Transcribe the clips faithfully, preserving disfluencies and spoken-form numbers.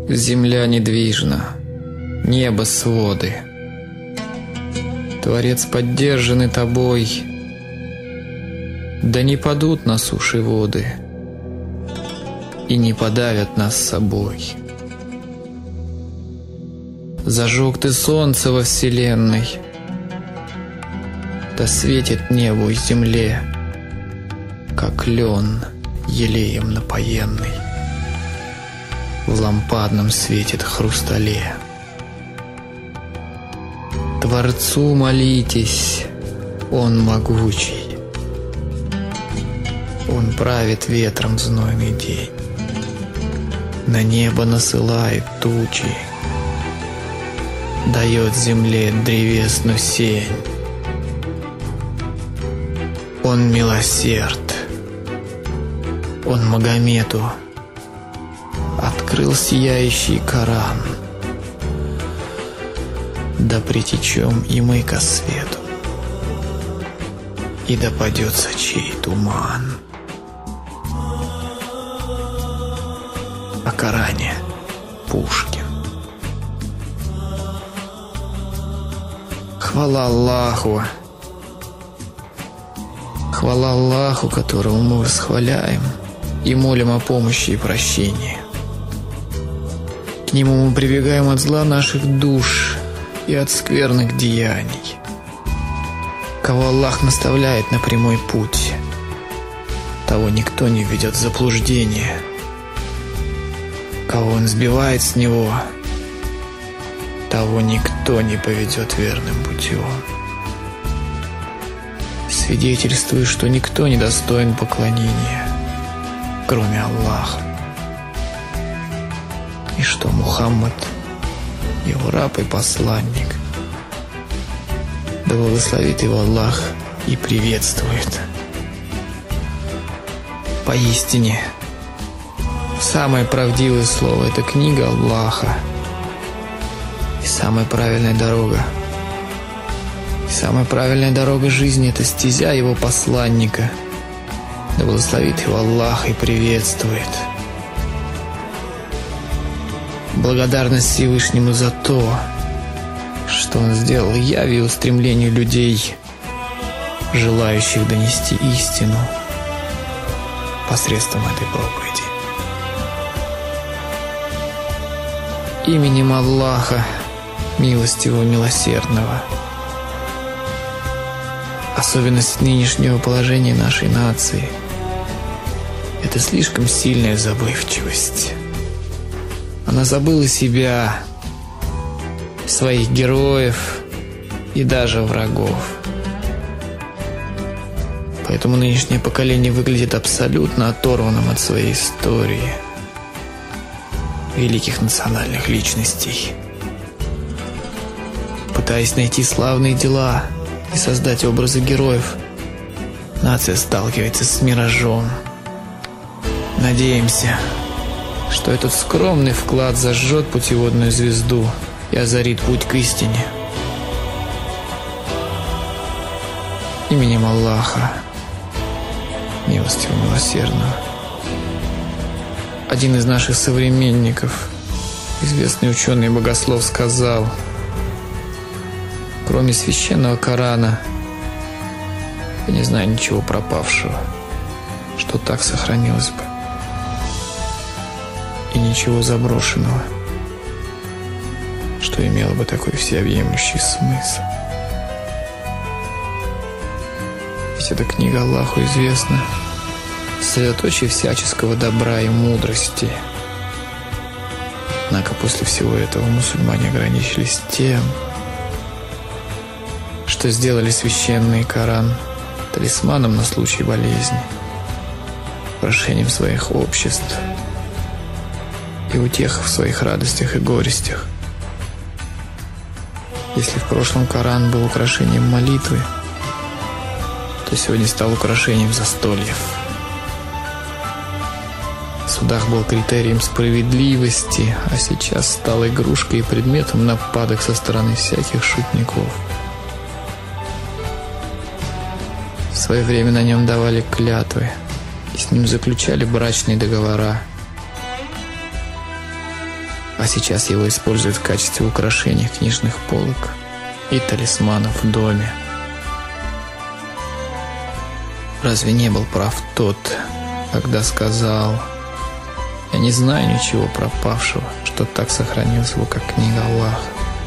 Земля недвижна, небо своды. Творец, поддержанный тобой, да не падут на суше воды и не подавят нас собой. Зажег ты солнце во вселенной, да светит небу и земле, как лен елеем напоенный в лампадном светит хрустале. Творцу молитесь, Он могучий, Он правит ветром в знойный день, на небо насылает тучи, дает земле древесную сень. Он милосерд, Он Магомету открыл сияющий Коран. Да притечем и мы ко свету, и да падется чей туман. О Коране Пушкин. Хвала Аллаху, хвала Аллаху, которого мы восхваляем и молим о помощи и прощении. К Нему мы прибегаем от зла наших душ и от скверных деяний. Кого Аллах наставляет на прямой путь, того никто не введет в заблуждение. Кого Он сбивает с него, того никто не поведет верным путем. Свидетельствую, что никто не достоин поклонения, кроме Аллаха, и что Мухаммад — Его раб и посланник. Да благословит Его Аллах и приветствует. Поистине, самое правдивое слово — это книга Аллаха, и самая правильная дорога. И самая правильная дорога жизни — это стезя Его посланника. Да благословит Его Аллах и приветствует. Благодарность Всевышнему за то, что Он сделал явью устремлению людей, желающих донести истину посредством этой проповеди. Именем Аллаха, милостивого, милосердного. Особенность нынешнего положения нашей нации — это слишком сильная забывчивость. Она забыла себя, своих героев и даже врагов. Поэтому нынешнее поколение выглядит абсолютно оторванным от своей истории, великих национальных личностей. Пытаясь найти славные дела и создать образы героев, нация сталкивается с миражом. Надеемся, что этот скромный вклад зажжет путеводную звезду и озарит путь к истине. Именем Аллаха, милостивого, милосердного. Один из наших современников, известный ученый и богослов, сказал: кроме священного Корана, я не знаю ничего пропавшего, что так сохранилось бы, и ничего заброшенного, что имело бы такой всеобъемлющий смысл. Ведь эта книга Аллаху известна средоточие всяческого добра и мудрости. Однако после всего этого мусульмане ограничились тем, что сделали священный Коран талисманом на случай болезни, украшением своих обществ и утех в своих радостях и горестях. Если в прошлом Коран был украшением молитвы, то сегодня стал украшением застольев. В судах был критерием справедливости, а сейчас стал игрушкой и предметом нападок со стороны всяких шутников. В свое время на нем давали клятвы и с ним заключали брачные договора. а сейчас его используют в качестве украшения книжных полок и талисманов в доме. Разве не был прав тот, когда сказал: «Я не знаю ничего пропавшего, что так сохранилось его, как книга Аллаха».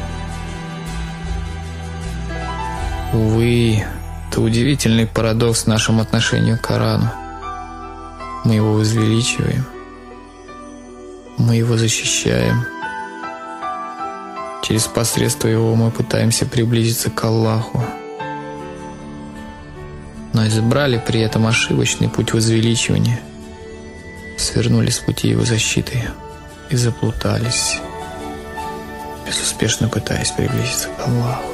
Увы, это удивительный парадокс в нашем отношении к Корану. Мы его возвеличиваем, мы его защищаем. Через посредство его мы пытаемся приблизиться к Аллаху, но избрали при этом ошибочный путь возвеличивания, свернули с пути его защиты и заплутались, безуспешно пытаясь приблизиться к Аллаху.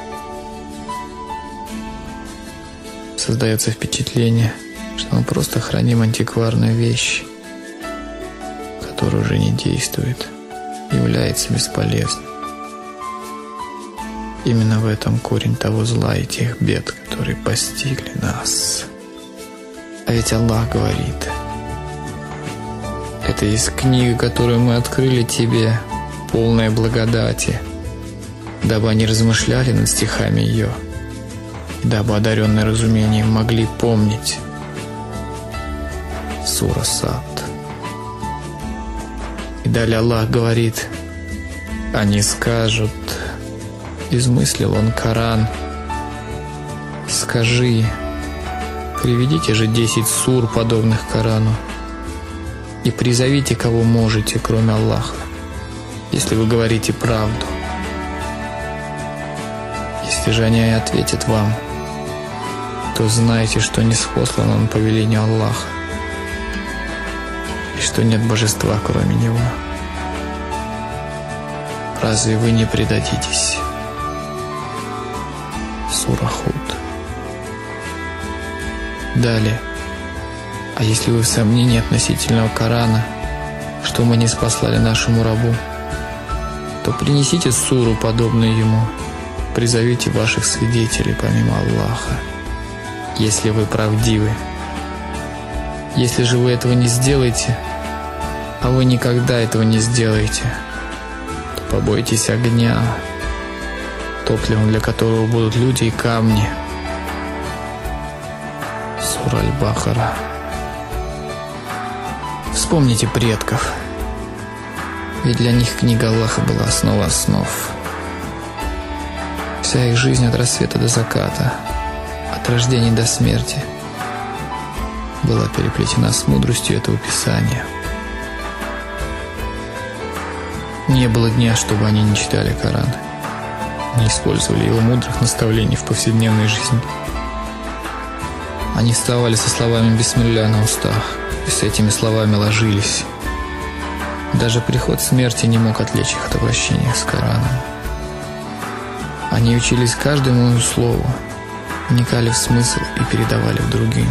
Создается впечатление, что мы просто храним антикварную вещь, которая уже не действует, является бесполезной. Именно в этом корень того зла и тех бед, которые постигли нас. А ведь Аллах говорит: это есть книга, которую мы открыли тебе, полная благодати, дабы они размышляли над стихами ее, дабы одаренные разумением могли помнить. Сура Сад. И далее Аллах говорит: они скажут: измыслил он Коран. Скажи: приведите же десять сур, подобных Корану, и призовите, кого можете, кроме Аллаха, если вы говорите правду. Если же они ответят вам, то знайте, что ниспослан он по велению Аллаха, и что нет божества, кроме Него. Разве вы не предадитесь? Сура Худ. Далее: а если вы в сомнении относительно Корана, что мы не спаслали нашему рабу, то принесите суру, подобную ему, призовите ваших свидетелей помимо Аллаха, если вы правдивы. Если же вы этого не сделаете, а вы никогда этого не сделаете, то побойтесь огня, топливом для которого будут люди и камни. Сура Аль-Бахара. Вспомните предков, ведь для них книга Аллаха была основа основ. Вся их жизнь от рассвета до заката, от рождения до смерти, была переплетена с мудростью этого Писания. Не было дня, чтобы они не читали Коран, не использовали его мудрых наставлений в повседневной жизни. Они вставали со словами «Бисмилля» на устах и с этими словами ложились. Даже приход смерти не мог отвлечь их от обращения с Кораном. Они учились каждому слову, вникали в смысл и передавали в другим.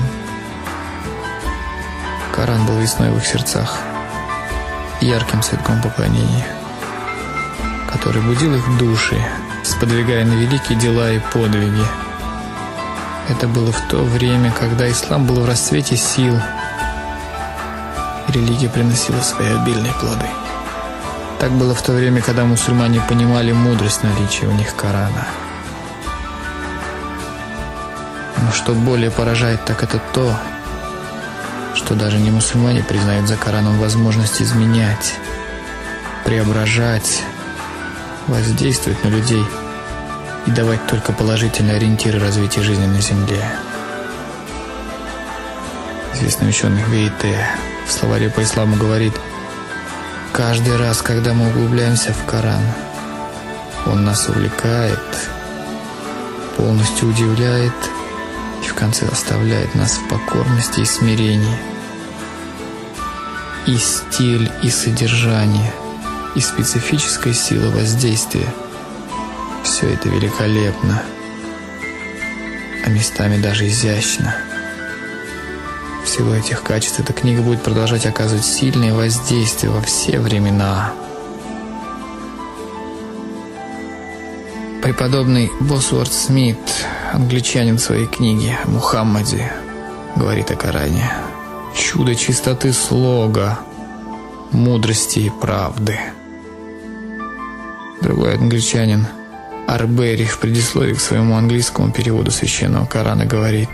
Коран был весной в их сердцах, ярким цветком поклонения, который будил их души, сподвигая на великие дела и подвиги. Это было в то время, когда ислам был в расцвете сил, и религия приносила свои обильные плоды. Так было в то время, когда мусульмане понимали мудрость наличия у них Корана. Но что более поражает, так это то, что даже не мусульмане признают за Кораном возможность изменять, преображать, воздействовать на людей и давать только положительные ориентиры развития жизни на Земле. Известный ученый Вейте в словаре по исламу говорит: каждый раз, когда мы углубляемся в Коран, он нас увлекает, полностью удивляет и в конце оставляет нас в покорности и смирении. И стиль, и содержание, и специфическая сила воздействия — все это великолепно, а местами даже изящно. В силу этих качеств эта книга будет продолжать оказывать сильное воздействие во все времена. Преподобный Босуорт Смит, англичанин, в своей книге о Мухаммаде говорит о Коране: чудо чистоты слога, мудрости и правды. Другой англичанин, Арбери, в предисловии к своему английскому переводу Священного Корана говорит: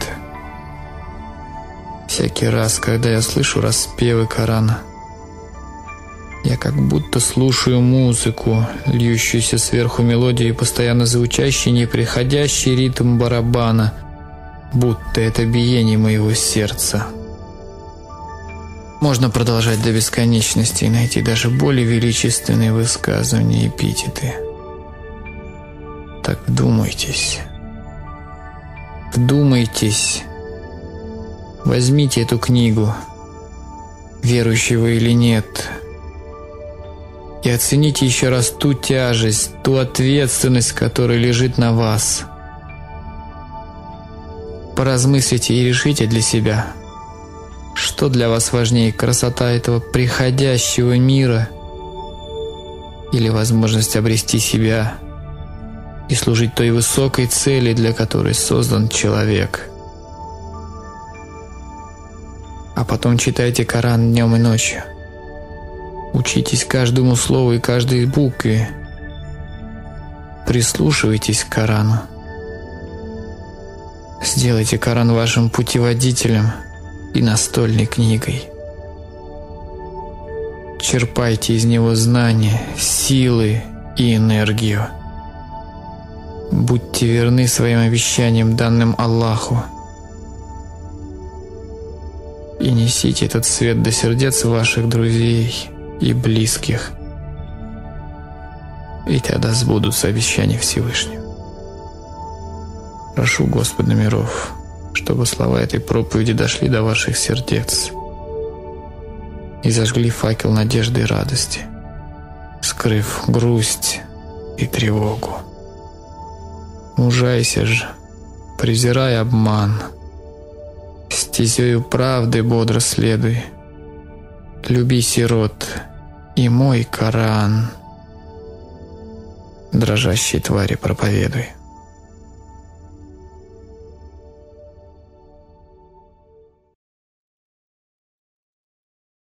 «Всякий раз, когда я слышу распевы Корана, я как будто слушаю музыку, льющуюся сверху мелодию и постоянно звучащий неприходящий ритм барабана, будто это биение моего сердца». Можно продолжать до бесконечности и найти даже более величественные высказывания и эпитеты. Так вдумайтесь, вдумайтесь, возьмите эту книгу, верующий вы или нет, и оцените еще раз ту тяжесть, ту ответственность, которая лежит на вас. Поразмыслите и решите для себя, что для вас важнее: красота этого приходящего мира или возможность обрести себя и служить той высокой цели, для которой создан человек. А потом читайте Коран днем и ночью. Учитесь каждому слову и каждой букве. Прислушивайтесь к Корану. Сделайте Коран вашим путеводителем и настольной книгой. Черпайте из него знания, силы и энергию. Будьте верны своим обещаниям, данным Аллаху, и несите этот свет до сердец ваших друзей и близких, и тогда сбудутся обещания Всевышнего. Прошу Господа миров, чтобы слова этой проповеди дошли до ваших сердец и зажгли факел надежды и радости, скрыв грусть и тревогу. Мужайся же, презирай обман, стезею правды бодро следуй, люби сирот и мой Коран дрожащей твари проповедуй.